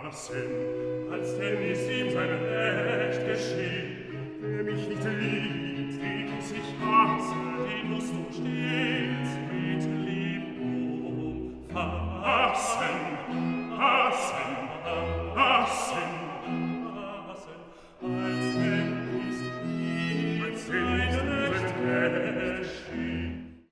fassen, als denn ist ihm sein Recht geschehen. Wer mich nicht liebt, wie muss ich hasse, die Lust und stets mit Lieb umfassen.